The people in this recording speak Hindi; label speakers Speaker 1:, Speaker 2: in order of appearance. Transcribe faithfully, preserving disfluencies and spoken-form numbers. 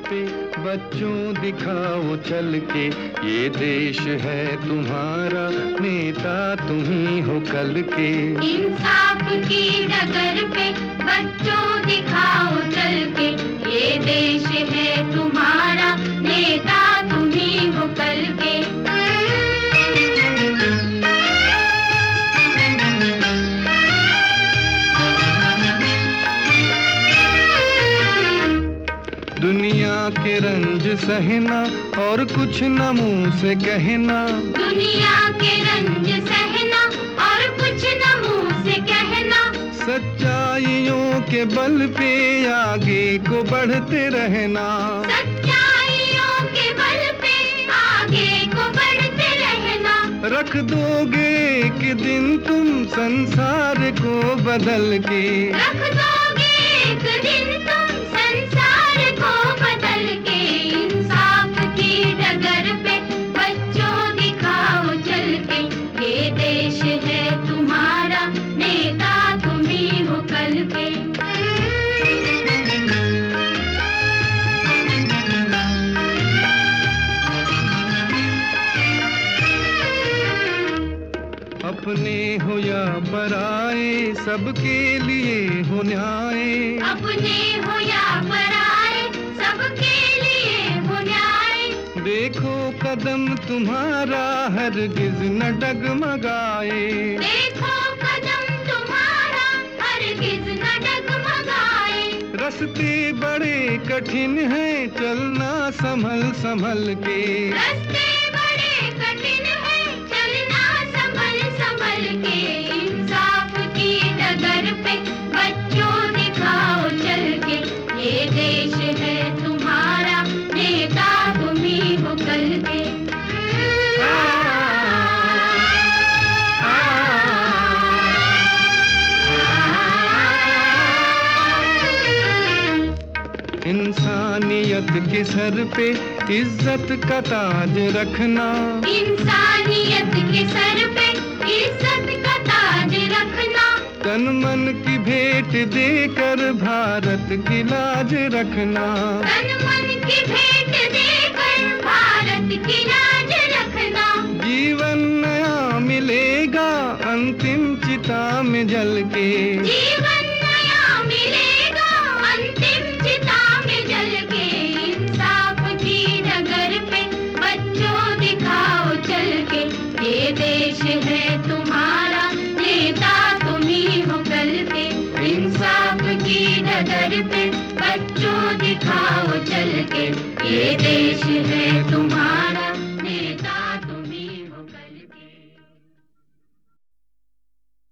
Speaker 1: पे बच्चों दिखाओ चल के, ये देश है तुम्हारा, नेता तुम ही हो कल के।
Speaker 2: इंसाफ की डगर पे बच्चों दिखाओ चल के, ये देश है तुम्हारा, नेता तुम ही हो कल के।
Speaker 1: दुनिया के रंज सहना और कुछ न मुंह से कहना,
Speaker 2: दुनिया के रंज सहना और कुछ न मुंह से कहना,
Speaker 1: सच्चाइयों के बल पे आगे को बढ़ते रहना,
Speaker 2: सच्चाइयों के बल पे आगे को बढ़ते रहना।
Speaker 1: रख दोगे एक दिन तुम संसार को बदल के,
Speaker 2: रख दोगे एक दिन तुम संसार को बदल के। इंसाफ की डगर पे बच्चों दिखाओ चल के, ये देश है तुम्हारा, नेता तुम ही हो कल के।
Speaker 1: अपने हो या पराए सबके लिए हो न्याय,
Speaker 2: अपने हो या पराए सबके लिए हो न्याय।
Speaker 1: देखो कदम तुम्हारा हरगिज न डगमगाए,
Speaker 2: देखो कदम तुम्हारा हरगिज न डगमगाए।
Speaker 1: रास्ते बड़े कठिन हैं चलना संभल संभल के,
Speaker 2: रास्ते बड़े कठिन हैं चलना संभल संभल के। इंसाफ की डगर पे बच्चों दिखाओ चल के, ये देश है तुम्हारा, नेता तुम ही हो कल के।
Speaker 1: इंसानियत के सर पे इज्जत का ताज रखना,
Speaker 2: इंसानियत के सर पे इज्जत का ताज रखना।
Speaker 1: तन मन की भेंट देकर भारत की लाज रखना,
Speaker 2: तन मन की भेंट देकर भारत की लाज रखना।
Speaker 1: जीवन नया मिलेगा अंतिम चिता में जल के,
Speaker 2: जीवन नया मिलेगा अंतिम चिता में जल के। इंसाफ की डगर पे बच्चों दिखाओ चल के, ये देश है तुम्हारा, नेता तुम ही हो कल के। इंसाफ की डगर पे बच्चों दिखाओ चल के, ये देश है तुम्हारा।